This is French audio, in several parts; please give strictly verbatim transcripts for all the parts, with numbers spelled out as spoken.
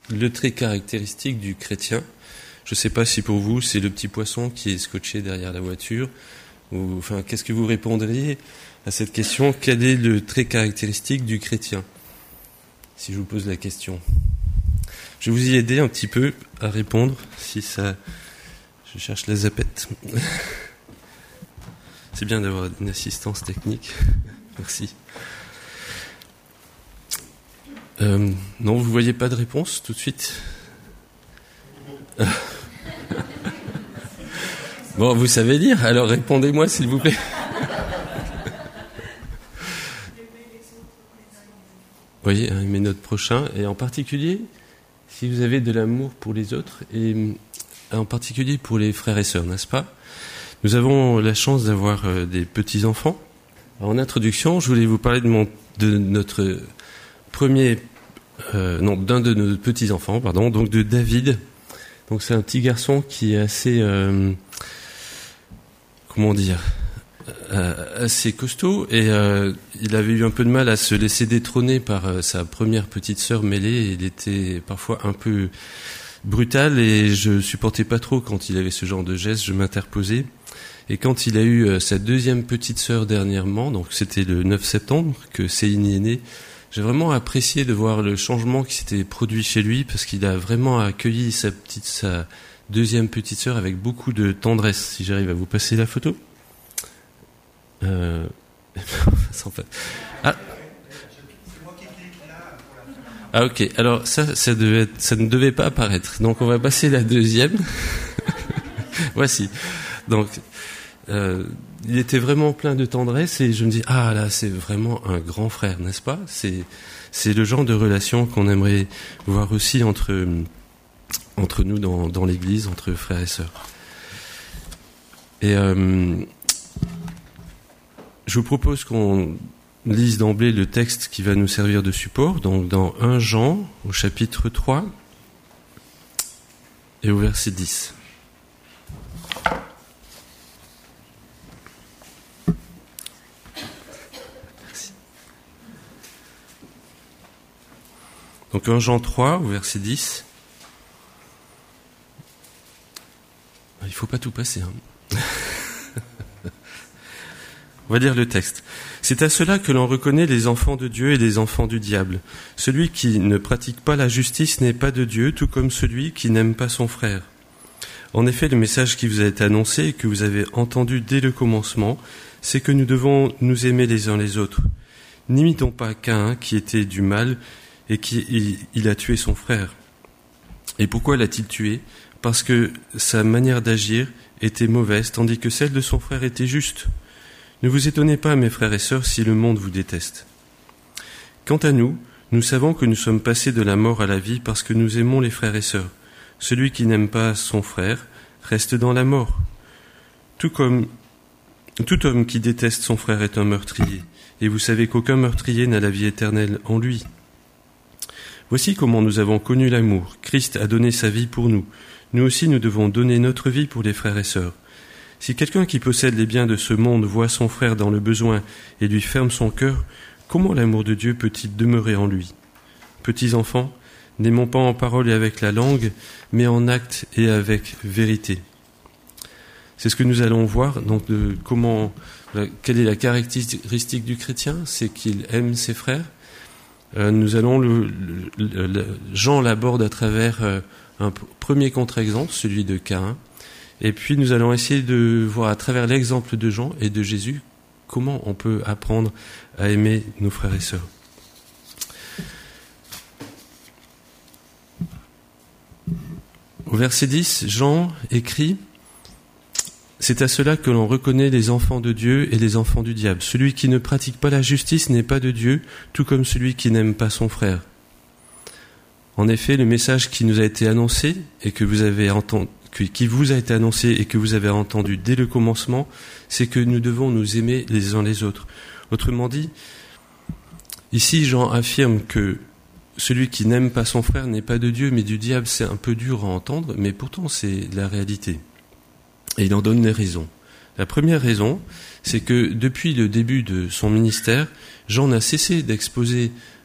le trait caractéristique du chrétien. Je ne sais pas si pour vous, c'est le petit poisson qui est scotché derrière la voiture. Ou, enfin, qu'est-ce que vous répondriez à cette question? Quel est le trait caractéristique du chrétien? Si je vous pose la question. Je vais vous y aider un petit peu à répondre, si ça... Je cherche la zapette. C'est bien d'avoir une assistance technique. Merci. Euh, non, vous voyez pas de réponse tout de suite? Bon, vous savez lire, alors répondez-moi s'il vous plaît. Oui, aimer notre prochain, et en particulier, si vous avez de l'amour pour les autres, et en particulier pour les frères et sœurs, n'est-ce pas? Nous avons la chance d'avoir euh, des petits-enfants. En introduction, je voulais vous parler de, mon, de notre premier... Euh, non, d'un de nos petits-enfants, pardon, donc de David. Donc c'est un petit garçon qui est assez... Euh, comment dire euh, assez costaud, et euh, il avait eu un peu de mal à se laisser détrôner par euh, sa première petite sœur mêlée. Il était parfois un peu brutal, et je supportais pas trop quand il avait ce genre de geste. Je m'interposais. Et quand il a eu euh, sa deuxième petite sœur dernièrement, donc c'était le neuf septembre que Céline est née, j'ai vraiment apprécié de voir le changement qui s'était produit chez lui, parce qu'il a vraiment accueilli sa petite, sa deuxième petite sœur avec beaucoup de tendresse. Si j'arrive à vous passer la photo. Euh... ah. ah ok, alors ça, ça, devait être, ça ne devait pas apparaître. Donc on va passer la deuxième. Voici. Donc... Euh, il était vraiment plein de tendresse, et je me dis, ah là, c'est vraiment un grand frère, n'est-ce pas? C'est, c'est le genre de relation qu'on aimerait voir aussi entre, entre nous dans, dans l'église, entre frères et sœurs. Et euh, je vous propose qu'on lise d'emblée le texte qui va nous servir de support, donc dans premier Jean, au chapitre trois, et au verset dix. Donc premier Jean trois, au verset dix. Il ne faut pas tout passer. Hein. On va lire le texte. C'est à cela que l'on reconnaît les enfants de Dieu et les enfants du diable. Celui qui ne pratique pas la justice n'est pas de Dieu, tout comme celui qui n'aime pas son frère. En effet, le message qui vous a été annoncé et que vous avez entendu dès le commencement, c'est que nous devons nous aimer les uns les autres. N'imitons pas Caïn, qui était du mal, et qui il, il a tué son frère. Et pourquoi l'a-t-il tué? Parce que sa manière d'agir était mauvaise, tandis que celle de son frère était juste. Ne vous étonnez pas, mes frères et sœurs, si le monde vous déteste. Quant à nous, nous savons que nous sommes passés de la mort à la vie parce que nous aimons les frères et sœurs. Celui qui n'aime pas son frère reste dans la mort. Tout comme tout homme qui déteste son frère est un meurtrier, et vous savez qu'aucun meurtrier n'a la vie éternelle en lui. Voici comment nous avons connu l'amour. Christ a donné sa vie pour nous. Nous aussi, nous devons donner notre vie pour les frères et sœurs. Si quelqu'un qui possède les biens de ce monde voit son frère dans le besoin et lui ferme son cœur, comment l'amour de Dieu peut-il demeurer en lui? Petits enfants, n'aimons pas en parole et avec la langue, mais en acte et avec vérité. C'est ce que nous allons voir. Donc, de comment, quelle est la caractéristique du chrétien? C'est qu'il aime ses frères. Euh, nous allons le, le, le, Jean l'aborde à travers euh, un premier contre-exemple, celui de Caïn, et puis nous allons essayer de voir à travers l'exemple de Jean et de Jésus comment on peut apprendre à aimer nos frères et sœurs. Au verset dix, Jean écrit: c'est à cela que l'on reconnaît les enfants de Dieu et les enfants du diable. Celui qui ne pratique pas la justice n'est pas de Dieu, tout comme celui qui n'aime pas son frère. En effet, le message qui nous a été annoncé et que vous avez entendu, qui vous a été annoncé et que vous avez entendu dès le commencement, c'est que nous devons nous aimer les uns les autres. Autrement dit, ici Jean affirme que celui qui n'aime pas son frère n'est pas de Dieu, mais du diable. C'est un peu dur à entendre, mais pourtant c'est la réalité. Et il en donne les raisons. La première raison, c'est que depuis le début de son ministère, Jean n'a cessé d'exposer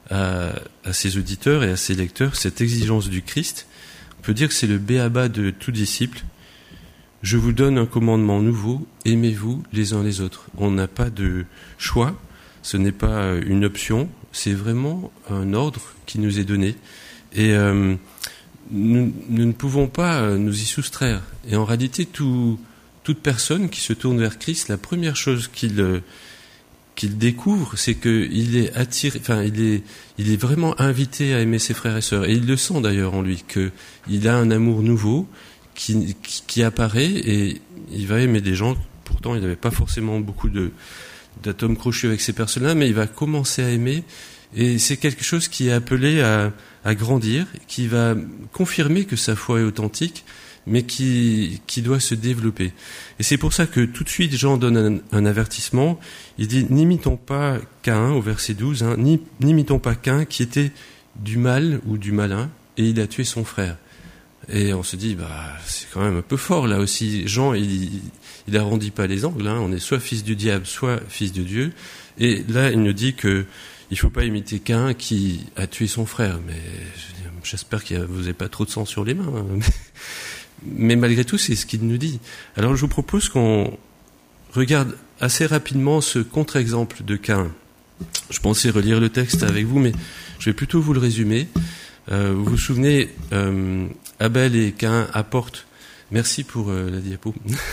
à, à ses auditeurs et à ses lecteurs cette exigence du Christ. On peut dire que c'est le b.a.-ba de tout disciple. Je vous donne un commandement nouveau, aimez-vous les uns les autres. On n'a pas de choix, ce n'est pas une option, c'est vraiment un ordre qui nous est donné. Et euh, nous, nous ne pouvons pas nous y soustraire. Et en réalité, tout, toute personne qui se tourne vers Christ, la première chose qu'il, qu'il découvre, c'est qu'il est attiré, enfin, il est, il est vraiment invité à aimer ses frères et sœurs. Et il le sent d'ailleurs en lui, qu'il a un amour nouveau, Qui, qui, qui apparaît et il va aimer des gens. Pourtant, il n'avait pas forcément beaucoup de, d'atomes crochus avec ces personnes-là, mais il va commencer à aimer. Et c'est quelque chose qui est appelé à, à grandir, qui va confirmer que sa foi est authentique, mais qui, qui doit se développer. Et c'est pour ça que tout de suite, Jean donne un, un avertissement. Il dit « N'imitons pas Caïn » au verset douze, hein, « N'imitons pas Caïn qui était du mal ou du malin, et il a tué son frère. » Et on se dit, bah, c'est quand même un peu fort, là aussi. Jean, il, il arrondit pas les angles, hein. On est soit fils du diable, soit fils de Dieu. Et là, il nous dit que il faut pas imiter Caïn qui a tué son frère. Mais j'espère que vous n'avez pas trop de sang sur les mains. Hein. Mais malgré tout, c'est ce qu'il nous dit. Alors, je vous propose qu'on regarde assez rapidement ce contre-exemple de Caïn. Je pensais relire le texte avec vous, mais je vais plutôt vous le résumer. Euh, vous vous souvenez, euh, Abel et Caïn apportent... Merci pour euh, la diapo.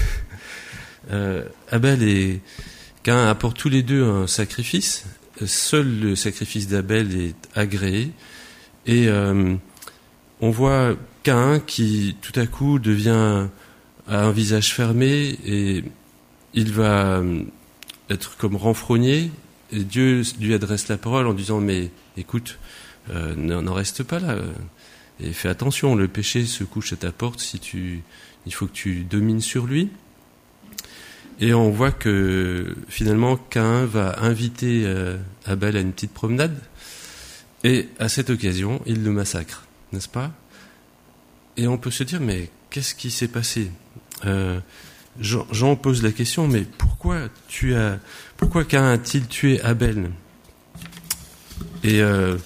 euh, Abel et Caïn apportent tous les deux un sacrifice. Seul le sacrifice d'Abel est agréé. Et euh, on voit Caïn qui, tout à coup, devient a un visage fermé et il va être comme renfrogné. Et Dieu lui adresse la parole en disant « Mais écoute, euh, n'en reste pas là. Et fais attention, le péché se couche à ta porte. Si tu, il faut que tu domines sur lui. » Et on voit que finalement Caïn va inviter euh, Abel à une petite promenade. Et à cette occasion, il le massacre, n'est-ce pas ? Et on peut se dire, mais qu'est-ce qui s'est passé ? euh, Jean, Jean pose la question, mais pourquoi tu as, pourquoi Caïn a-t-il tué Abel ? Et euh,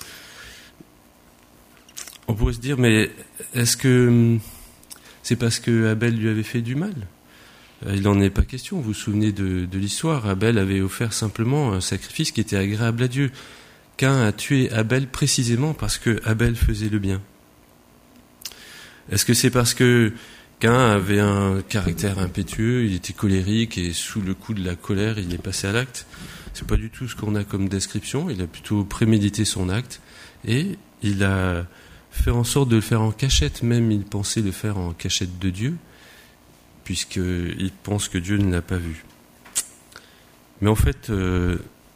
on pourrait se dire, mais est-ce que c'est parce que Abel lui avait fait du mal ? Il n'en est pas question. Vous vous souvenez de, de l'histoire. Abel avait offert simplement un sacrifice qui était agréable à Dieu. Caïn a tué Abel précisément parce que Abel faisait le bien. Est-ce que c'est parce que Caïn avait un caractère impétueux, il était colérique et sous le coup de la colère, il est passé à l'acte ? C'est pas du tout ce qu'on a comme description. Il a plutôt prémédité son acte et il a fait en sorte de le faire en cachette. Même il pensait le faire en cachette de Dieu, puisqu'il pense que Dieu ne l'a pas vu. Mais en fait, euh,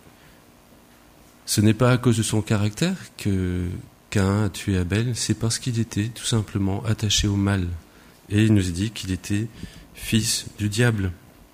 ce n'est pas à cause de son caractère que Caïn a tué Abel, c'est parce qu'il était tout simplement attaché au mal. Et il nous dit qu'il était fils du diable.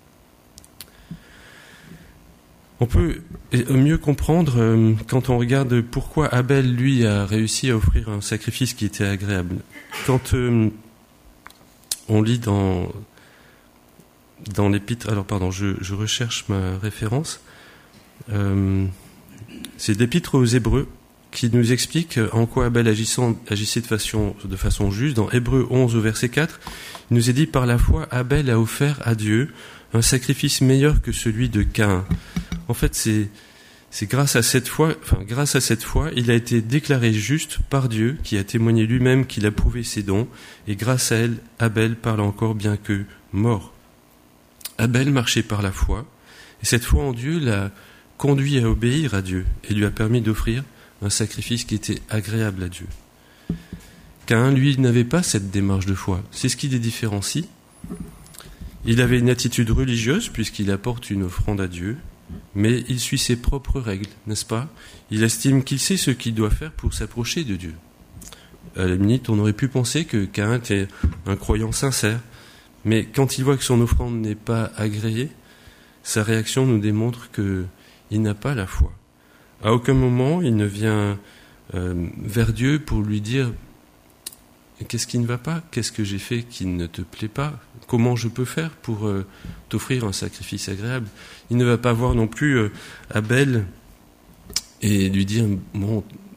On peut mieux comprendre euh, quand on regarde pourquoi Abel, lui, a réussi à offrir un sacrifice qui était agréable. Quand euh, on lit dans... Dans l'épître, alors pardon, je, je recherche ma référence. Euh, c'est l'épître aux Hébreux qui nous explique en quoi Abel agissant, agissait de façon, de façon juste. Dans Hébreux onze au verset quatre, il nous est dit « Par la foi, Abel a offert à Dieu un sacrifice meilleur que celui de Caïn. » En fait, c'est, c'est grâce à cette foi, enfin, grâce à cette foi, il a été déclaré juste par Dieu, qui a témoigné lui-même qu'il a prouvé ses dons, et grâce à elle, Abel parle encore bien que mort. Abel marchait par la foi, et cette foi en Dieu l'a conduit à obéir à Dieu, et lui a permis d'offrir un sacrifice qui était agréable à Dieu. Caïn, lui, n'avait pas cette démarche de foi. C'est ce qui les différencie. Il avait une attitude religieuse, puisqu'il apporte une offrande à Dieu, mais il suit ses propres règles, n'est-ce pas ? Il estime qu'il sait ce qu'il doit faire pour s'approcher de Dieu. À la limite, on aurait pu penser que Caïn était un croyant sincère, mais quand il voit que son offrande n'est pas agréée, sa réaction nous démontre qu'il n'a pas la foi. À aucun moment, il ne vient euh, vers Dieu pour lui dire « Qu'est-ce qui ne va pas ? Qu'est-ce que j'ai fait qui ne te plaît pas ? Comment je peux faire pour euh, t'offrir un sacrifice agréable ?» Il ne va pas voir non plus euh, Abel et lui dire « Bon,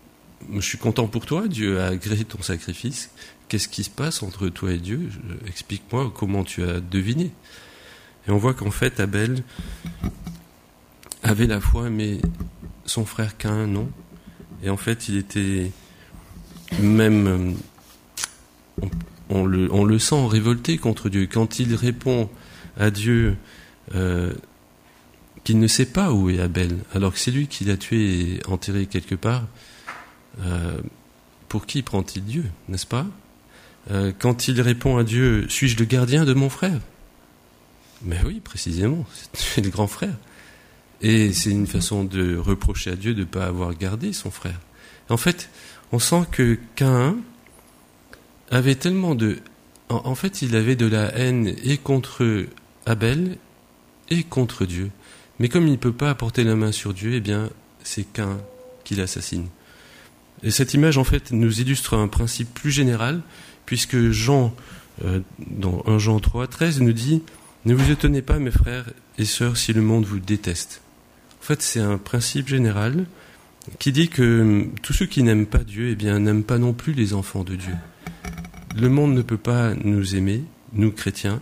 je suis content pour toi, Dieu a agréé ton sacrifice. Qu'est-ce qui se passe entre toi et Dieu ? Explique-moi comment tu as deviné. Et on voit qu'en fait, Abel avait la foi, mais son frère Caïn, non. Et en fait, il était même, on, on, le, on le sent révolté contre Dieu. Quand il répond à Dieu euh, qu'il ne sait pas où est Abel, alors que c'est lui qui l'a tué et enterré quelque part, euh, pour qui prend-il Dieu, n'est-ce pas ? euh, Quand il répond à Dieu, suis-je le gardien de mon frère ? Mais oui, précisément, c'est le grand frère. Et c'est une façon de reprocher à Dieu de ne pas avoir gardé son frère. En fait, on sent que Caïn avait tellement de... En, en fait, il avait de la haine et contre Abel et contre Dieu. Mais comme il ne peut pas apporter la main sur Dieu, eh bien, c'est Caïn qui l'assassine. Et cette image, en fait, nous illustre un principe plus général, puisque Jean, euh, dans premier Jean trois, treize, nous dit « Ne vous étonnez pas, mes frères et sœurs, si le monde vous déteste. » En fait, c'est un principe général qui dit que tous ceux qui n'aiment pas Dieu, eh bien, n'aiment pas non plus les enfants de Dieu. Le monde ne peut pas nous aimer, nous chrétiens,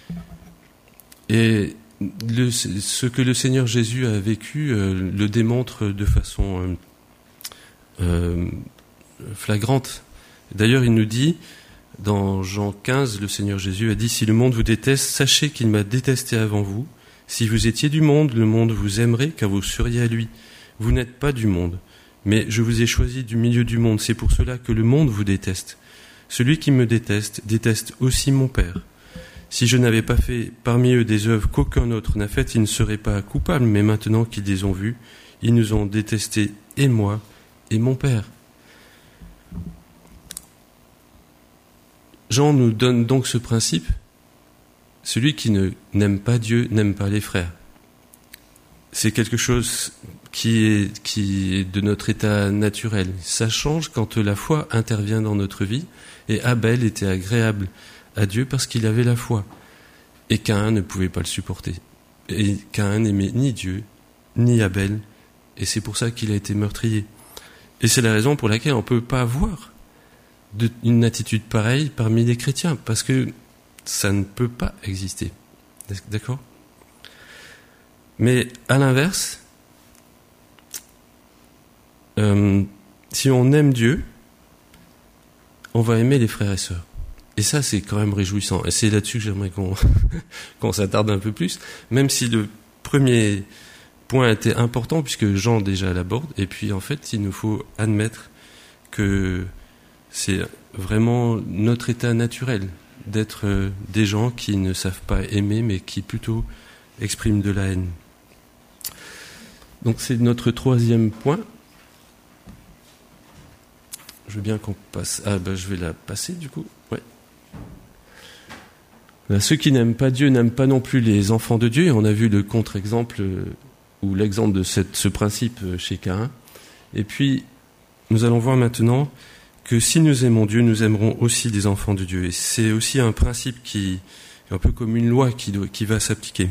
et le, ce que le Seigneur Jésus a vécu euh, le démontre de façon euh, euh, flagrante. D'ailleurs, il nous dit, dans Jean quinze, le Seigneur Jésus a dit « Si le monde vous déteste, sachez qu'il m'a détesté avant vous. Si vous étiez du monde, le monde vous aimerait, car vous seriez à lui. Vous n'êtes pas du monde, mais je vous ai choisi du milieu du monde. C'est pour cela que le monde vous déteste. Celui qui me déteste, déteste aussi mon Père. Si je n'avais pas fait parmi eux des œuvres qu'aucun autre n'a faites, ils ne seraient pas coupables, mais maintenant qu'ils les ont vues, ils nous ont détestés, et moi, et mon Père. » Jean nous donne donc ce principe. Celui qui ne, n'aime pas Dieu n'aime pas les frères. C'est quelque chose qui est, qui est de notre état naturel. Ça change quand la foi intervient dans notre vie. Et Abel était agréable à Dieu parce qu'il avait la foi. Et Caïn ne pouvait pas le supporter. Et Caïn n'aimait ni Dieu, ni Abel. Et c'est pour ça qu'il a été meurtrier. Et c'est la raison pour laquelle on ne peut pas avoir de, une attitude pareille parmi les chrétiens. Parce que ça ne peut pas exister. D'accord ? Mais à l'inverse, euh, si on aime Dieu, on va aimer les frères et sœurs. Et ça, c'est quand même réjouissant. Et c'est là-dessus que j'aimerais qu'on, qu'on s'attarde un peu plus, même si le premier point était important, puisque Jean déjà l'aborde, et puis en fait, il nous faut admettre que c'est vraiment notre état naturel d'être des gens qui ne savent pas aimer, mais qui plutôt expriment de la haine. Donc c'est notre troisième point. Je veux bien qu'on passe... Ah ben je vais la passer du coup. Ouais. Là, ceux qui n'aiment pas Dieu n'aiment pas non plus les enfants de Dieu. Et on a vu le contre-exemple, ou l'exemple de cette, ce principe chez Caïn. Et puis, nous allons voir maintenant que si nous aimons Dieu, nous aimerons aussi les enfants de Dieu. Et c'est aussi un principe qui est un peu comme une loi qui, doit, qui va s'appliquer.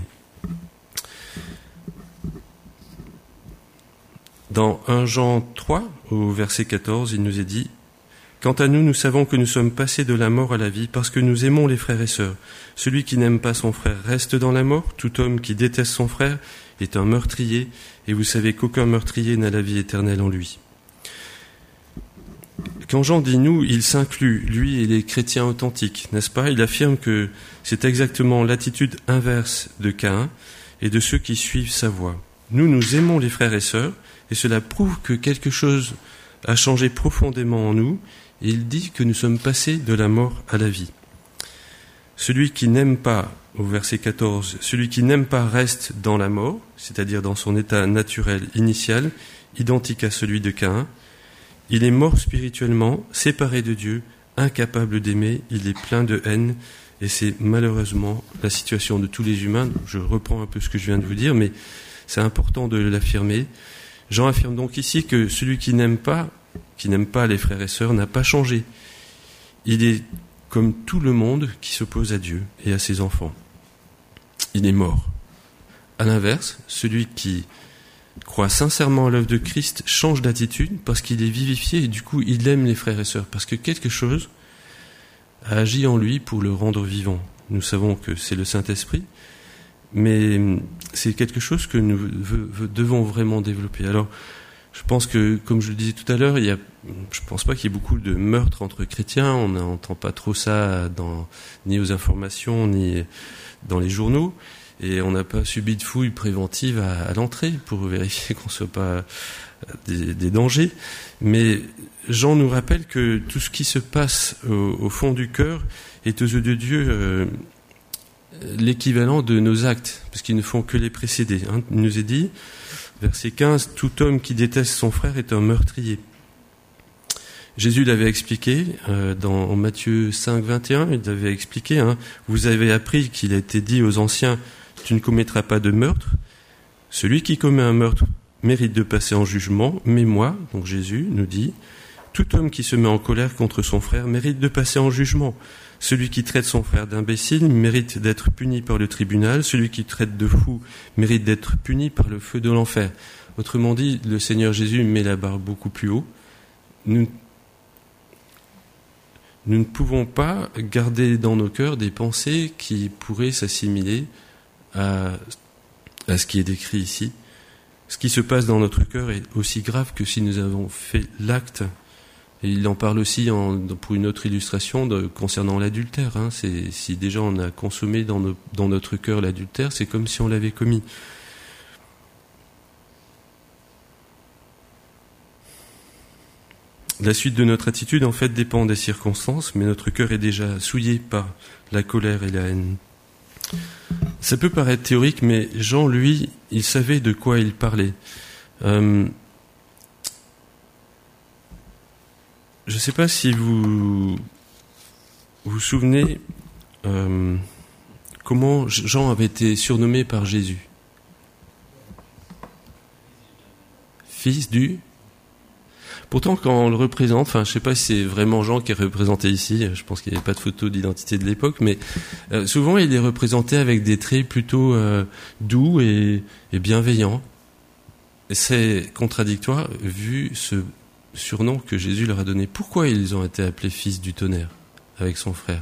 Dans premier Jean trois, au verset quatorze, il nous est dit « Quant à nous, nous savons que nous sommes passés de la mort à la vie parce que nous aimons les frères et sœurs. Celui qui n'aime pas son frère reste dans la mort. Tout homme qui déteste son frère est un meurtrier, et vous savez qu'aucun meurtrier n'a la vie éternelle en lui. » Quand Jean dit « nous », il s'inclut, lui et les chrétiens authentiques, n'est-ce pas ? Il affirme que c'est exactement l'attitude inverse de Caïn et de ceux qui suivent sa voie. Nous, nous aimons les frères et sœurs, et cela prouve que quelque chose a changé profondément en nous, et il dit que nous sommes passés de la mort à la vie. Celui qui n'aime pas, au verset quatorze, celui qui n'aime pas reste dans la mort, c'est-à-dire dans son état naturel initial, identique à celui de Caïn. Il est mort spirituellement, séparé de Dieu, incapable d'aimer, il est plein de haine, et c'est malheureusement la situation de tous les humains. Je reprends un peu ce que je viens de vous dire, mais c'est important de l'affirmer. Jean affirme donc ici que celui qui n'aime pas, qui n'aime pas les frères et sœurs, n'a pas changé. Il est comme tout le monde qui s'oppose à Dieu et à ses enfants. Il est mort. À l'inverse, celui qui croit sincèrement à l'œuvre de Christ change d'attitude parce qu'il est vivifié et du coup il aime les frères et sœurs parce que quelque chose a agi en lui pour le rendre vivant. Nous savons que c'est le Saint-Esprit, mais c'est quelque chose que nous devons vraiment développer. Alors, je pense que, comme je le disais tout à l'heure, il y a, je ne pense pas qu'il y ait beaucoup de meurtres entre chrétiens. On n'entend pas trop ça dans, ni aux informations, ni dans les journaux. Et on n'a pas subi de fouilles préventives à, à l'entrée pour vérifier qu'on ne soit pas des, des dangers. Mais Jean nous rappelle que tout ce qui se passe au, au fond du cœur est aux yeux de Dieu euh, l'équivalent de nos actes, parce qu'ils ne font que les précéder. Hein. Il nous est dit, verset quinze, « Tout homme qui déteste son frère est un meurtrier. » Jésus l'avait expliqué euh, dans Matthieu cinq, vingt et un, il l'avait expliqué, hein, « Vous avez appris qu'il a été dit aux anciens, « Tu ne commettras pas de meurtre. Celui qui commet un meurtre mérite de passer en jugement, mais moi, donc Jésus nous dit, « Tout homme qui se met en colère contre son frère mérite de passer en jugement. Celui qui traite son frère d'imbécile mérite d'être puni par le tribunal. Celui qui traite de fou mérite d'être puni par le feu de l'enfer. » Autrement dit, le Seigneur Jésus met la barre beaucoup plus haut. Nous, nous ne pouvons pas garder dans nos cœurs des pensées qui pourraient s'assimiler à, à ce qui est décrit ici. Ce qui se passe dans notre cœur est aussi grave que si nous avons fait l'acte. Et il en parle aussi en, pour une autre illustration de, concernant l'adultère. Hein. C'est, si déjà on a consommé dans, nos, dans notre cœur l'adultère, c'est comme si on l'avait commis. La suite de notre attitude, en fait, dépend des circonstances, mais notre cœur est déjà souillé par la colère et la haine. Ça peut paraître théorique, mais Jean, lui, il savait de quoi il parlait. Euh, Je ne sais pas si vous vous souvenez euh, comment Jean avait été surnommé par Jésus. Fils du... Pourtant, quand on le représente, enfin, je ne sais pas si c'est vraiment Jean qui est représenté ici, je pense qu'il n'y avait pas de photo d'identité de l'époque, mais euh, souvent il est représenté avec des traits plutôt euh, doux et, et bienveillants. Et c'est contradictoire vu ce surnom que Jésus leur a donné. Pourquoi ils ont été appelés fils du tonnerre avec son frère?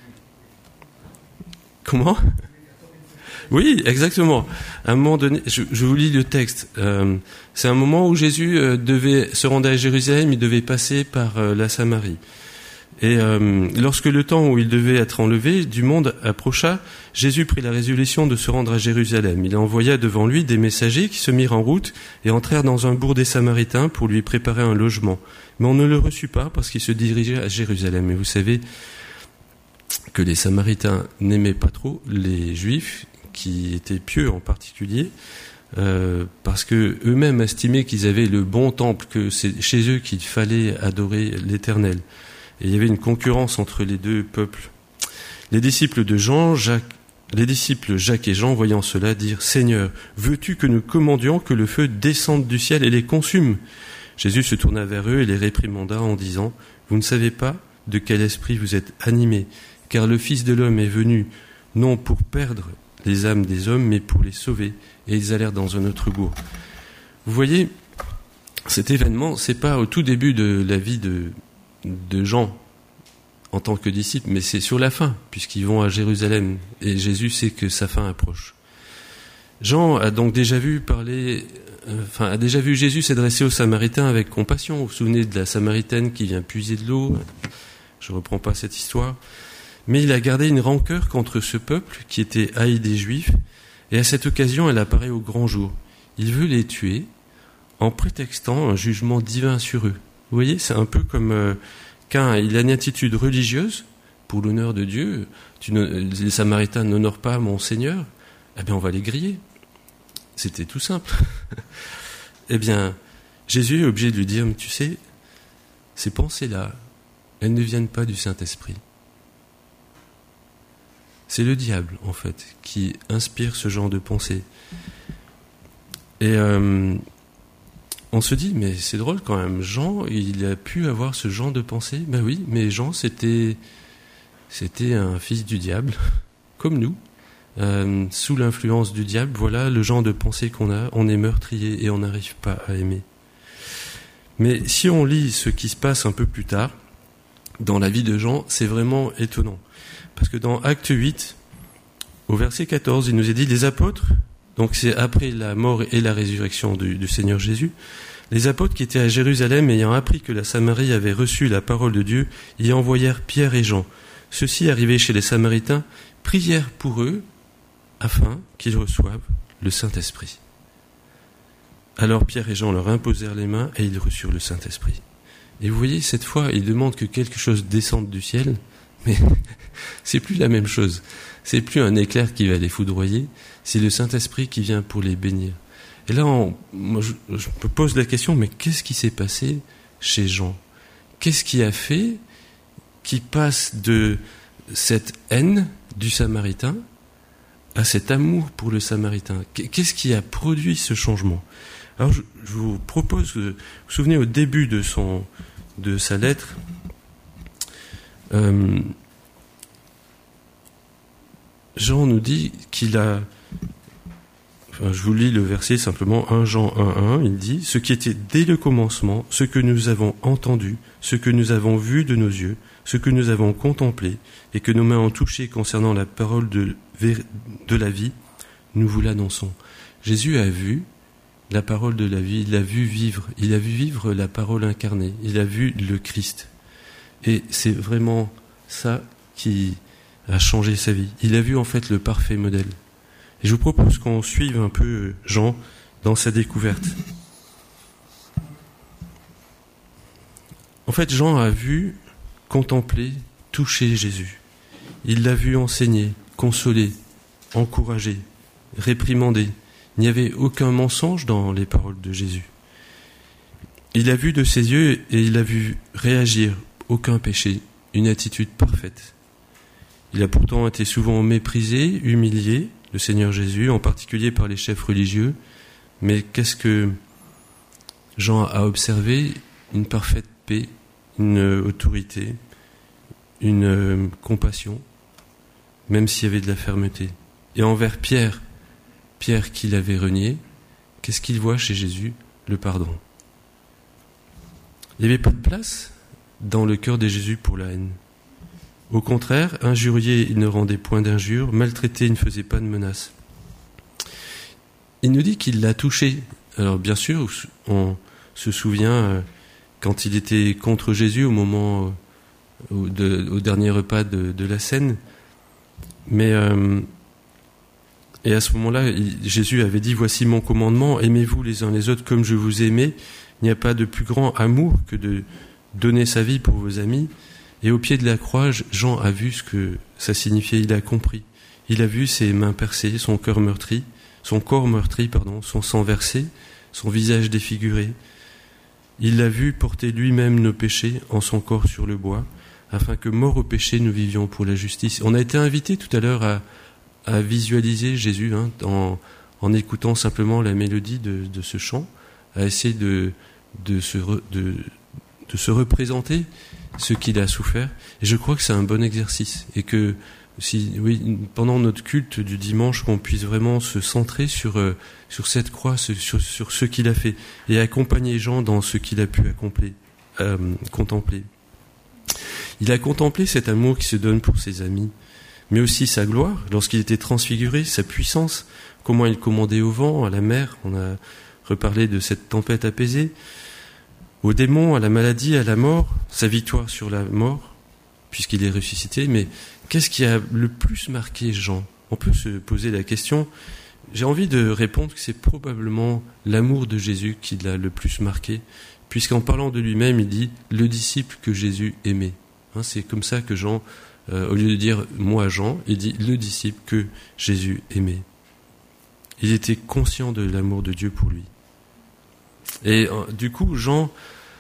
Comment? Oui, exactement. À un moment donné, je, je vous lis le texte. Euh, c'est un moment où Jésus euh, devait se rendre à Jérusalem, il devait passer par euh, la Samarie. Et euh, lorsque le temps où il devait être enlevé du monde approcha, Jésus prit la résolution de se rendre à Jérusalem. Il envoya devant lui des messagers qui se mirent en route et entrèrent dans un bourg des Samaritains pour lui préparer un logement. Mais on ne le reçut pas parce qu'il se dirigeait à Jérusalem. Et vous savez que les Samaritains n'aimaient pas trop les Juifs, qui étaient pieux en particulier, euh, parce que eux-mêmes estimaient qu'ils avaient le bon temple, que c'est chez eux qu'il fallait adorer l'Éternel. Et il y avait une concurrence entre les deux peuples. Les disciples de Jean, Jacques, les disciples Jacques et Jean, voyant cela, dirent « Seigneur, veux-tu que nous commandions que le feu descende du ciel et les consume ?» Jésus se tourna vers eux et les réprimanda en disant « Vous ne savez pas de quel esprit vous êtes animés, car le Fils de l'homme est venu, non pour perdre les âmes des hommes, mais pour les sauver. » Et ils allèrent dans un autre bourg. Vous voyez, cet événement, c'est pas au tout début de la vie de de Jean en tant que disciple, mais c'est sur la fin, puisqu'ils vont à Jérusalem, et Jésus sait que sa fin approche. Jean a donc déjà vu parler, euh, enfin, a déjà vu Jésus s'adresser aux Samaritains avec compassion. Vous vous souvenez de la Samaritaine qui vient puiser de l'eau? Je ne reprends pas cette histoire. Mais il a gardé une rancœur contre ce peuple qui était haï des Juifs, et à cette occasion, elle apparaît au grand jour. Il veut les tuer en prétextant un jugement divin sur eux. Vous voyez, c'est un peu comme euh, quand il a une attitude religieuse pour l'honneur de Dieu. Tu ne, les Samaritains n'honorent pas mon Seigneur, eh bien on va les griller. C'était tout simple. Eh bien, Jésus est obligé de lui dire, mais tu sais, ces pensées-là, elles ne viennent pas du Saint-Esprit. C'est le diable, en fait, qui inspire ce genre de pensées. Et... Euh, on se dit, mais c'est drôle quand même, Jean, il a pu avoir ce genre de pensée. Ben oui, mais Jean, c'était, c'était un fils du diable, comme nous. euh, sous l'influence du diable. Voilà le genre de pensée qu'on a. On est meurtrier et on n'arrive pas à aimer. Mais si on lit ce qui se passe un peu plus tard, dans la vie de Jean, c'est vraiment étonnant. Parce que dans Acte huit, au verset quatorze, il nous est dit, les apôtres, donc c'est après la mort et la résurrection du, du Seigneur Jésus, les apôtres qui étaient à Jérusalem, ayant appris que la Samarie avait reçu la parole de Dieu, y envoyèrent Pierre et Jean. Ceux-ci, arrivés chez les Samaritains, prièrent pour eux, afin qu'ils reçoivent le Saint-Esprit. Alors Pierre et Jean leur imposèrent les mains, et ils reçurent le Saint-Esprit. Et vous voyez, cette fois, ils demandent que quelque chose descende du ciel, mais c'est plus la même chose. C'est plus un éclair qui va les foudroyer, c'est le Saint-Esprit qui vient pour les bénir. Et là, on, moi, je, je me pose la question, mais qu'est-ce qui s'est passé chez Jean ? Qu'est-ce qui a fait qu'il passe de cette haine du Samaritain à cet amour pour le Samaritain ? Qu'est-ce qui a produit ce changement ? Alors, je, je vous propose, vous vous souvenez au début de son, de sa lettre, euh, Jean nous dit qu'il a, enfin, je vous lis le verset simplement, premier Jean un un, il dit « Ce qui était dès le commencement, ce que nous avons entendu, ce que nous avons vu de nos yeux, ce que nous avons contemplé et que nos mains ont touché concernant la parole de, de la vie, nous vous l'annonçons. » Jésus a vu la parole de la vie, il a vu vivre, il a vu vivre la parole incarnée, il a vu le Christ. Et c'est vraiment ça qui a changé sa vie. Il a vu en fait le parfait modèle. Et je vous propose qu'on suive un peu Jean dans sa découverte. En fait, Jean a vu, contemplé, touché Jésus. Il l'a vu enseigner, consoler, encourager, réprimander. Il n'y avait aucun mensonge dans les paroles de Jésus. Il a vu de ses yeux et il a vu réagir, aucun péché, une attitude parfaite. Il a pourtant été souvent méprisé, humilié, le Seigneur Jésus, en particulier par les chefs religieux. Mais qu'est-ce que Jean a observé ? Une parfaite paix, une autorité, une euh, compassion, même s'il y avait de la fermeté. Et envers Pierre, Pierre qui l'avait renié, qu'est-ce qu'il voit chez Jésus ? Le pardon. Il n'y avait pas de place dans le cœur de Jésus pour la haine. Au contraire, injurié, il ne rendait point d'injures, maltraité, il ne faisait pas de menaces. Il nous dit qu'il l'a touché. Alors bien sûr, on se souvient quand il était contre Jésus au moment, au, de, au dernier repas de, de la scène, mais euh, et à ce moment-là, il, Jésus avait dit « Voici mon commandement, aimez-vous les uns les autres comme je vous ai aimé. Il n'y a pas de plus grand amour que de donner sa vie pour vos amis. » Et au pied de la croix, Jean a vu ce que ça signifiait, il a compris. Il a vu ses mains percées, son cœur meurtri, son corps meurtri, pardon, son sang versé, son visage défiguré. Il l'a vu porter lui-même nos péchés en son corps sur le bois, afin que, morts au péché, nous vivions pour la justice. On a été invités tout à l'heure à, à visualiser Jésus hein, en, en écoutant simplement la mélodie de, de ce chant, à essayer de, de, se re, de, de se représenter ce qu'il a souffert. Et je crois que c'est un bon exercice. Et que, si, oui, pendant notre culte du dimanche, qu'on puisse vraiment se centrer sur, euh, sur cette croix, sur, sur ce qu'il a fait, et accompagner les gens dans ce qu'il a pu accomplir, euh, contempler. Il a contemplé cet amour qui se donne pour ses amis, mais aussi sa gloire, lorsqu'il était transfiguré, sa puissance, comment il commandait au vent, à la mer, on a reparlé de cette tempête apaisée, aux démons, à la maladie, à la mort, sa victoire sur la mort, puisqu'il est ressuscité. Mais qu'est-ce qui a le plus marqué Jean ? On peut se poser la question. J'ai envie de répondre que c'est probablement l'amour de Jésus qui l'a le plus marqué, puisqu'en parlant de lui-même, il dit « le disciple que Jésus aimait ». Hein, c'est comme ça que Jean, euh, au lieu de dire « moi Jean », il dit « le disciple que Jésus aimait ». Il était conscient de l'amour de Dieu pour lui. Et euh, du coup, Jean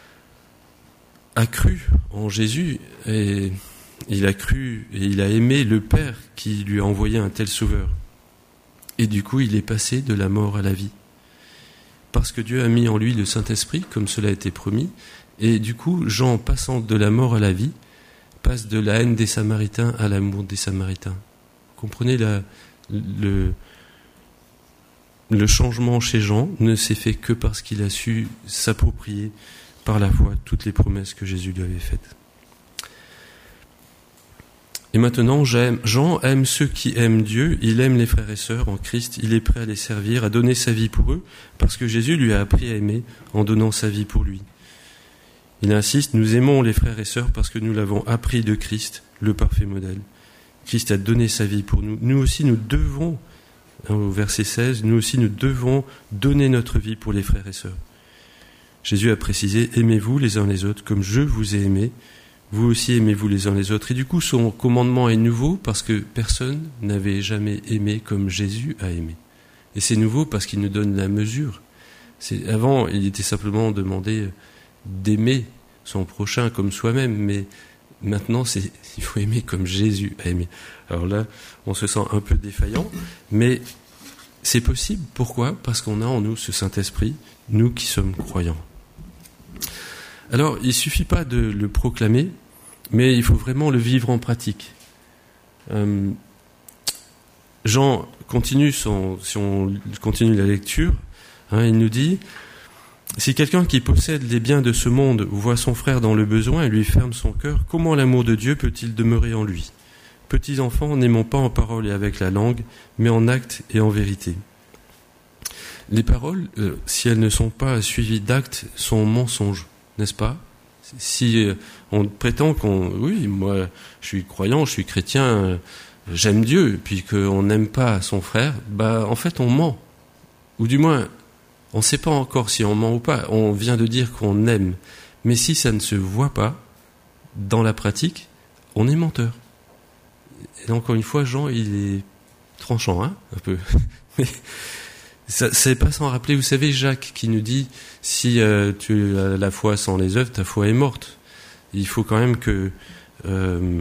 a cru en Jésus, et il a cru et il a aimé le Père qui lui a envoyé un tel sauveur. Et du coup, il est passé de la mort à la vie. Parce que Dieu a mis en lui le Saint-Esprit, comme cela a été promis. Et du coup, Jean, passant de la mort à la vie, passe de la haine des Samaritains à l'amour des Samaritains. Vous comprenez la, Le, le changement chez Jean ne s'est fait que parce qu'il a su s'approprier par la foi toutes les promesses que Jésus lui avait faites. Et maintenant, j'aime, Jean aime ceux qui aiment Dieu, il aime les frères et sœurs en Christ, il est prêt à les servir, à donner sa vie pour eux, parce que Jésus lui a appris à aimer en donnant sa vie pour lui. Il insiste, nous aimons les frères et sœurs parce que nous l'avons appris de Christ, le parfait modèle. Christ a donné sa vie pour nous. Nous aussi, nous devons, hein, au verset seize, nous aussi, nous devons donner notre vie pour les frères et sœurs. Jésus a précisé, aimez-vous les uns les autres comme je vous ai aimé. Vous aussi aimez-vous les uns les autres. Et du coup, son commandement est nouveau parce que personne n'avait jamais aimé comme Jésus a aimé. Et c'est nouveau parce qu'il nous donne la mesure. C'est, avant, il était simplement demandé d'aimer son prochain comme soi-même, mais maintenant, c'est, il faut aimer comme Jésus a aimé. Alors là, on se sent un peu défaillant, mais c'est possible. Pourquoi ? Parce qu'on a en nous ce Saint-Esprit, nous qui sommes croyants. Alors, il ne suffit pas de le proclamer, mais il faut vraiment le vivre en pratique. Euh, Jean continue son, si on continue la lecture, hein, il nous dit « Si quelqu'un qui possède les biens de ce monde voit son frère dans le besoin et lui ferme son cœur, comment l'amour de Dieu peut-il demeurer en lui ? Petits enfants, n'aimons pas en parole et avec la langue, mais en acte et en vérité. » Les paroles, euh, si elles ne sont pas suivies d'actes, sont mensonges. N'est-ce pas ? Si on prétend qu'on... Oui, moi, je suis croyant, je suis chrétien, j'aime Dieu, puis qu'on n'aime pas son frère, bah, en fait, on ment. Ou du moins, on ne sait pas encore si on ment ou pas. On vient de dire qu'on aime. Mais si ça ne se voit pas, dans la pratique, on est menteur. Et encore une fois, Jean, il est tranchant, hein, un peu. Mais... Ça, c'est pas sans rappeler, vous savez, Jacques qui nous dit si euh, tu as la foi sans les œuvres, ta foi est morte. Il faut quand même que euh,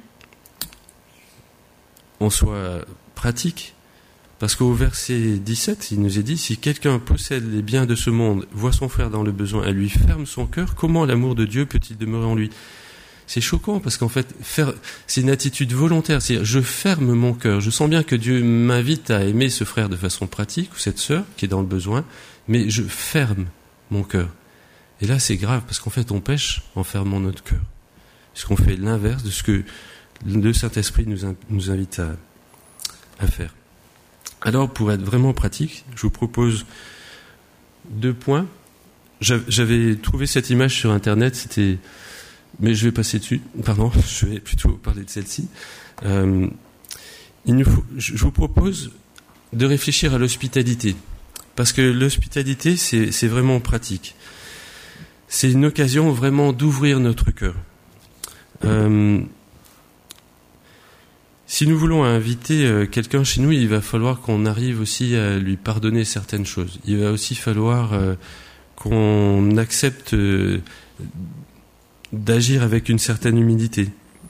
on soit pratique, parce qu'au verset dix-sept, il nous est dit si quelqu'un possède les biens de ce monde, voit son frère dans le besoin et lui ferme son cœur, comment l'amour de Dieu peut-il demeurer en lui ? C'est choquant parce qu'en fait, faire, c'est une attitude volontaire. C'est-à-dire, je ferme mon cœur. Je sens bien que Dieu m'invite à aimer ce frère de façon pratique ou cette sœur qui est dans le besoin, mais je ferme mon cœur. Et là, c'est grave parce qu'en fait, on pêche en fermant notre cœur. Parce qu'on fait l'inverse de ce que le Saint-Esprit nous, nous invite à, à faire. Alors, pour être vraiment pratique, je vous propose deux points. J'avais trouvé cette image sur Internet, c'était... Mais je vais passer dessus. Pardon, je vais plutôt parler de celle-ci. Euh, il nous faut, je vous propose de réfléchir à l'hospitalité. Parce que l'hospitalité, c'est, c'est vraiment pratique. C'est une occasion vraiment d'ouvrir notre cœur. Euh, si nous voulons inviter quelqu'un chez nous, il va falloir qu'on arrive aussi à lui pardonner certaines choses. Il va aussi falloir euh, qu'on accepte... Euh, d'agir avec une certaine humilité.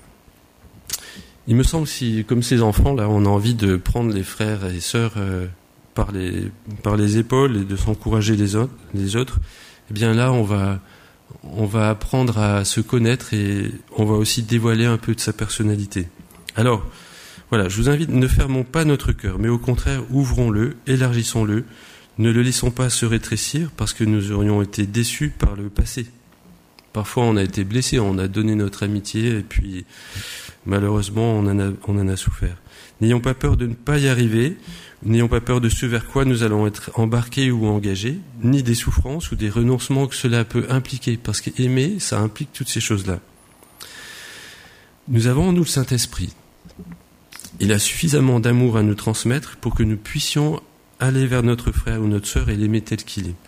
Il me semble si, comme ces enfants, là, on a envie de prendre les frères et sœurs euh, par les par les épaules et de s'encourager les autres, les autres, eh bien là, on va on va apprendre à se connaître et on va aussi dévoiler un peu de sa personnalité. Alors, voilà, je vous invite, ne fermons pas notre cœur, mais au contraire, ouvrons-le, élargissons-le, ne le laissons pas se rétrécir parce que nous aurions été déçus par le passé. Parfois, on a été blessé, on a donné notre amitié, et puis, malheureusement, on en a, on en a souffert. N'ayons pas peur de ne pas y arriver, n'ayons pas peur de ce vers quoi nous allons être embarqués ou engagés, ni des souffrances ou des renoncements que cela peut impliquer, parce qu'aimer, ça implique toutes ces choses-là. Nous avons en nous le Saint-Esprit. Il a suffisamment d'amour à nous transmettre pour que nous puissions aller vers notre frère ou notre sœur et l'aimer tel qu'il est.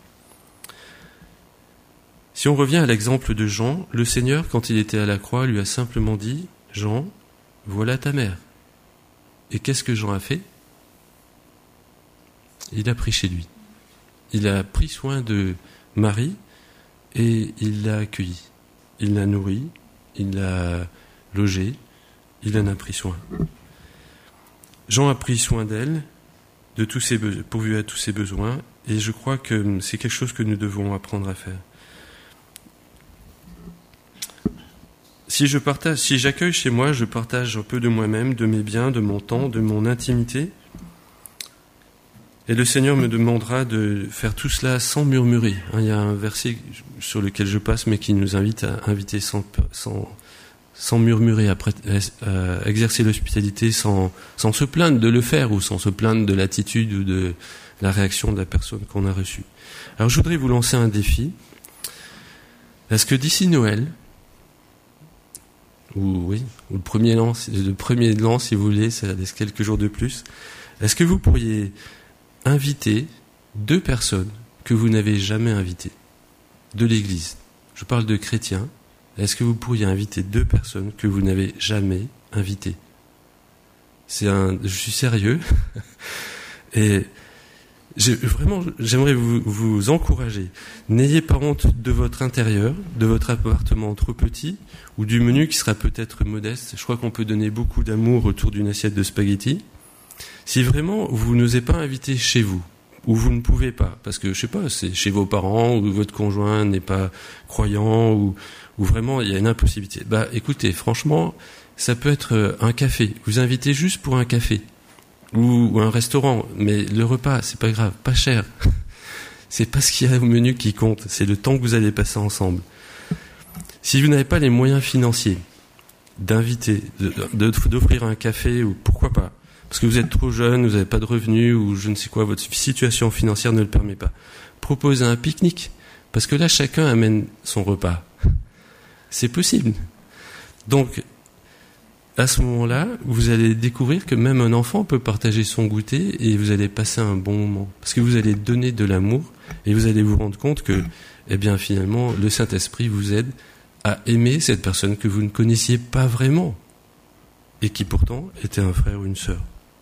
Si on revient à l'exemple de Jean, le Seigneur, quand il était à la croix, lui a simplement dit « Jean, voilà ta mère ». Et qu'est-ce que Jean a fait ? Il a pris chez lui. Il a pris soin de Marie et il l'a accueillie. Il l'a nourrie, il l'a logée, il en a pris soin. Jean a pris soin d'elle, de tous ses be- pourvu à tous ses besoins, et je crois que c'est quelque chose que nous devons apprendre à faire. Si je partage, si j'accueille chez moi, je partage un peu de moi-même, de mes biens, de mon temps, de mon intimité. Et le Seigneur me demandera de faire tout cela sans murmurer. Il y a un verset sur lequel je passe, mais qui nous invite à inviter sans, sans, sans murmurer, à, à exercer l'hospitalité sans, sans se plaindre de le faire ou sans se plaindre de l'attitude ou de la réaction de la personne qu'on a reçue. Alors je voudrais vous lancer un défi. Est-ce que d'ici Noël, ou oui, ou le premier l'an, le premier de l'an si vous voulez, ça laisse quelques jours de plus, est-ce que vous pourriez inviter deux personnes que vous n'avez jamais invitées de l'Église? Je parle de chrétiens. Est-ce que vous pourriez inviter deux personnes que vous n'avez jamais invitées? C'est un, je suis sérieux. Et j'ai, vraiment, j'aimerais vous, vous encourager. N'ayez pas honte de votre intérieur, de votre appartement trop petit, ou du menu qui sera peut-être modeste. Je crois qu'on peut donner beaucoup d'amour autour d'une assiette de spaghettis. Si vraiment vous n'osez pas inviter chez vous, ou vous ne pouvez pas, parce que je sais pas, c'est chez vos parents, ou votre conjoint n'est pas croyant, ou, ou vraiment il y a une impossibilité. Bah écoutez, franchement, ça peut être un café. Vous invitez juste pour un café, ou, ou un restaurant, mais le repas, c'est pas grave, pas cher. C'est pas ce qu'il y a au menu qui compte, c'est le temps que vous allez passer ensemble. Si vous n'avez pas les moyens financiers d'inviter, de, de, d'offrir un café, ou pourquoi pas, parce que vous êtes trop jeune, vous n'avez pas de revenus, ou je ne sais quoi, votre situation financière ne le permet pas. Proposez un pique-nique, parce que là, chacun amène son repas. C'est possible. Donc, à ce moment-là, vous allez découvrir que même un enfant peut partager son goûter, et vous allez passer un bon moment. Parce que vous allez donner de l'amour, et vous allez vous rendre compte que, eh bien, finalement, le Saint-Esprit vous aide à aimer cette personne que vous ne connaissiez pas vraiment, et qui pourtant était un frère ou une sœur.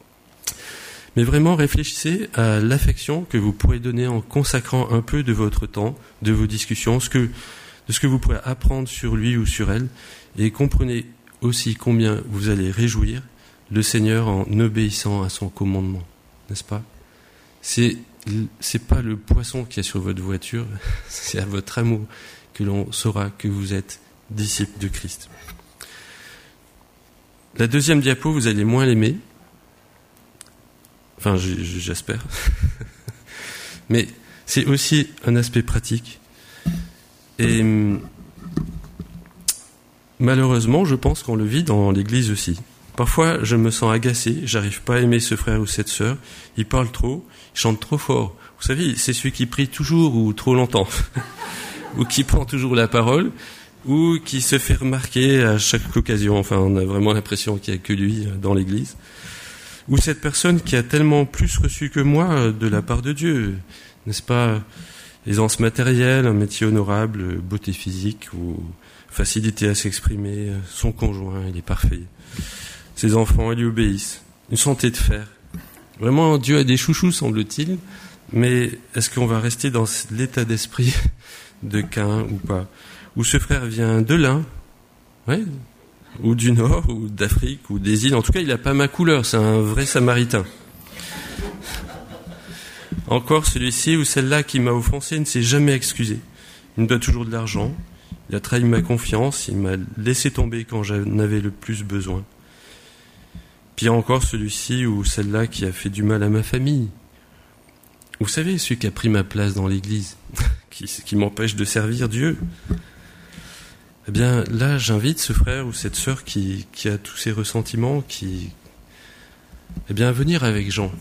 Mais vraiment, réfléchissez à l'affection que vous pourrez donner en consacrant un peu de votre temps, de vos discussions, ce que, de ce que vous pourrez apprendre sur lui ou sur elle, et comprenez aussi combien vous allez réjouir le Seigneur en obéissant à son commandement, n'est-ce pas? C'est, c'est pas le poisson qu'il y a sur votre voiture, c'est à votre amour que l'on saura que vous êtes disciples de Christ. La deuxième diapo, vous allez moins l'aimer. Enfin, j'espère. Mais c'est aussi un aspect pratique. Et malheureusement, je pense qu'on le vit dans l'Église aussi. Parfois, je me sens agacé, j'arrive pas à aimer ce frère ou cette sœur. Il parle trop, il chante trop fort. Vous savez, c'est celui qui prie toujours ou trop longtemps, ou qui prend toujours la parole, ou qui se fait remarquer à chaque occasion. Enfin, on a vraiment l'impression qu'il n'y a que lui dans l'Église. Ou cette personne qui a tellement plus reçu que moi de la part de Dieu, n'est-ce pas? Aisance matérielle, un métier honorable, beauté physique ou facilité à s'exprimer, son conjoint, il est parfait. Ses enfants, ils lui obéissent. Une santé de fer. Vraiment, Dieu a des chouchous, semble-t-il, mais est-ce qu'on va rester dans l'état d'esprit de Caïn ou pas? Ou ce frère vient de l'Ain, ouais, ou du Nord, ou d'Afrique, ou des îles. En tout cas, il n'a pas ma couleur, c'est un vrai Samaritain. Encore celui-ci ou celle-là qui m'a offensé ne s'est jamais excusé. Il me doit toujours de l'argent, il a trahi ma confiance, il m'a laissé tomber quand j'en avais le plus besoin. Puis encore celui-ci ou celle-là qui a fait du mal à ma famille. Vous savez, celui qui a pris ma place dans l'église, qui, qui m'empêche de servir Dieu. Eh bien, là, j'invite ce frère ou cette sœur qui, qui a tous ces ressentiments, qui, eh bien, à venir avec Jean,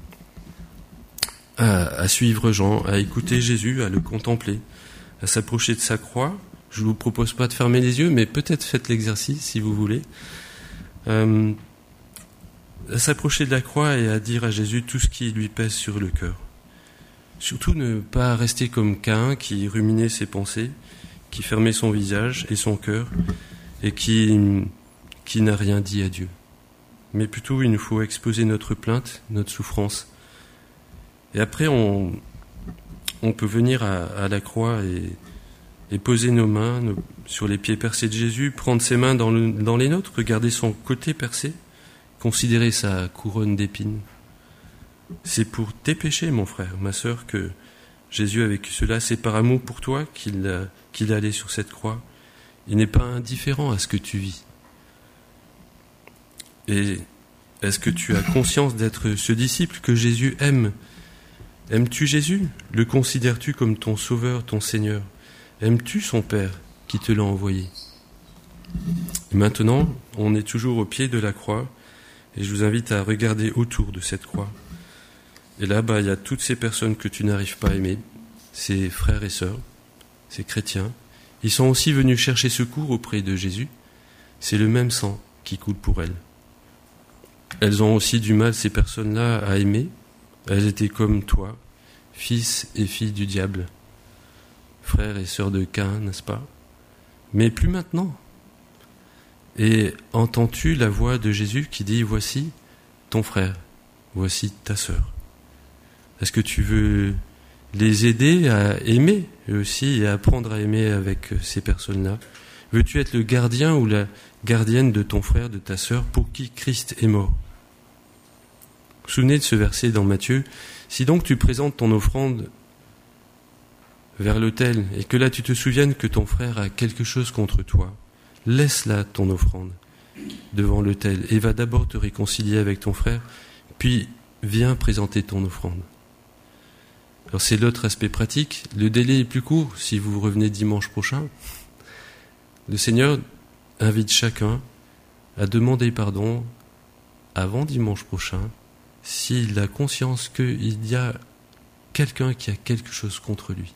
à, à suivre Jean, à écouter Jésus, à le contempler, à s'approcher de sa croix. Je ne vous propose pas de fermer les yeux, mais peut-être faites l'exercice si vous voulez. Euh, à s'approcher de la croix et à dire à Jésus tout ce qui lui pèse sur le cœur. Surtout ne pas rester comme Caïn qui ruminait ses pensées, qui fermait son visage et son cœur, et qui, qui n'a rien dit à Dieu. Mais plutôt, il nous faut exposer notre plainte, notre souffrance. Et après, on, on peut venir à, à la croix et, et poser nos mains nos, sur les pieds percés de Jésus, prendre ses mains dans, le, dans les nôtres, regarder son côté percé, considérer sa couronne d'épines. C'est pour tes péchés, mon frère, ma sœur, que Jésus a vécu cela. C'est par amour pour toi qu'il a, qu'il est allé sur cette croix, Il n'est pas indifférent à ce que tu vis. Et est-ce que tu as conscience d'être ce disciple que Jésus aime ? Aimes-tu Jésus ? Le considères-tu comme ton sauveur, ton Seigneur ? Aimes-tu son Père qui te l'a envoyé ? Et maintenant, on est toujours au pied de la croix, et je vous invite à regarder autour de cette croix. Et là, bah, il y a toutes ces personnes que tu n'arrives pas à aimer, ces frères et sœurs, ces chrétiens. Ils sont aussi venus chercher secours auprès de Jésus. C'est le même sang qui coule pour elles. Elles ont aussi du mal, ces personnes-là, à aimer. Elles étaient comme toi, fils et filles du diable, frères et sœurs de Caïn, n'est-ce pas ? Mais plus maintenant. Et entends-tu la voix de Jésus qui dit « Voici ton frère, voici ta sœur ». Est-ce que tu veux les aider à aimer eux aussi et à apprendre à aimer avec ces personnes-là ? Veux-tu être le gardien ou la gardienne de ton frère, de ta sœur, pour qui Christ est mort ? Vous vous souvenez de ce verset dans Matthieu ? Si donc tu présentes ton offrande vers l'autel et que là tu te souviennes que ton frère a quelque chose contre toi, laisse là ton offrande devant l'autel et va d'abord te réconcilier avec ton frère, puis viens présenter ton offrande. Alors c'est l'autre aspect pratique. Le délai est plus court si vous revenez dimanche prochain. Le Seigneur invite chacun à demander pardon avant dimanche prochain s'il a conscience qu'il y a quelqu'un qui a quelque chose contre lui.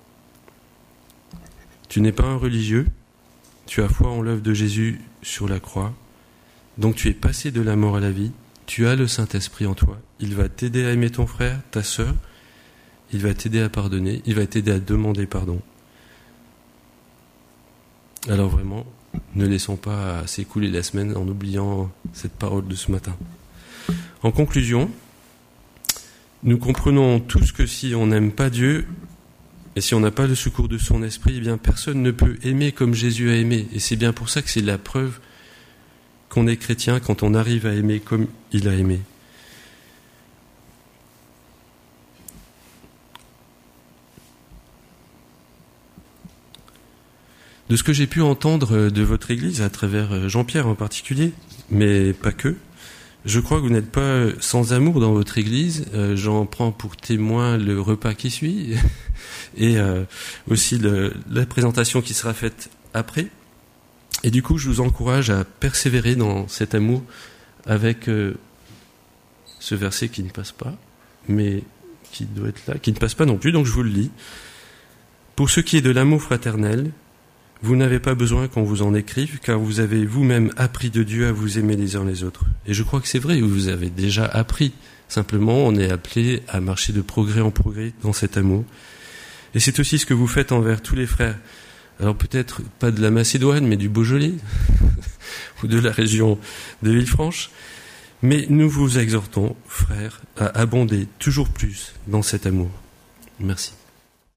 Tu n'es pas un religieux, tu as foi en l'œuvre de Jésus sur la croix, donc tu es passé de la mort à la vie, tu as le Saint-Esprit en toi, il va t'aider à aimer ton frère, ta sœur, il va t'aider à pardonner, il va t'aider à demander pardon. Alors vraiment, ne laissons pas s'écouler la semaine en oubliant cette parole de ce matin. En conclusion, nous comprenons tous que si on n'aime pas Dieu, et si on n'a pas le secours de son esprit, eh bien personne ne peut aimer comme Jésus a aimé. Et c'est bien pour ça que c'est la preuve qu'on est chrétien quand on arrive à aimer comme il a aimé. De ce que j'ai pu entendre de votre Église, à travers Jean-Pierre en particulier, mais pas que, je crois que vous n'êtes pas sans amour dans votre Église. Euh, j'en prends pour témoin le repas qui suit et euh, aussi le, la présentation qui sera faite après. Et du coup, je vous encourage à persévérer dans cet amour avec euh, ce verset qui ne passe pas, mais qui doit être là, qui ne passe pas non plus, donc je vous le lis. Pour ce qui est de l'amour fraternel, vous n'avez pas besoin qu'on vous en écrive, car vous avez vous-même appris de Dieu à vous aimer les uns les autres. Et je crois que c'est vrai, vous avez déjà appris. Simplement, on est appelé à marcher de progrès en progrès dans cet amour. Et c'est aussi ce que vous faites envers tous les frères. Alors peut-être pas de la Macédoine, mais du Beaujolais, ou de la région de Villefranche. Mais nous vous exhortons, frères, à abonder toujours plus dans cet amour. Merci.